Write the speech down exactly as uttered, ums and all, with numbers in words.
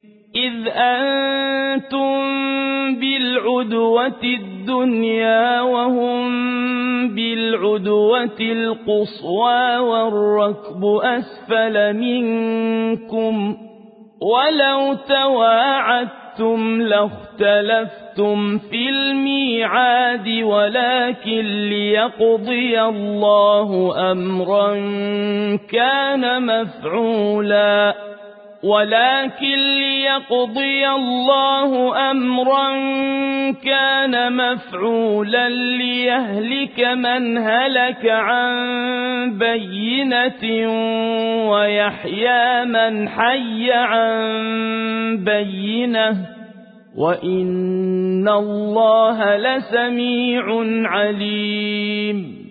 إذ أنتم بالعدوة الدنيا وهم بالعدوة القصوى والركب أسفل منكم ولو تواعدتم لاختلفتم في الميعاد ولكن ليقضي الله أمرا كان مفعولا ولكن ليقضي الله أمرا كان مفعولا ليهلك من هلك عن بينة ويحيى من حي عن بينة وإن الله لسميع عليم.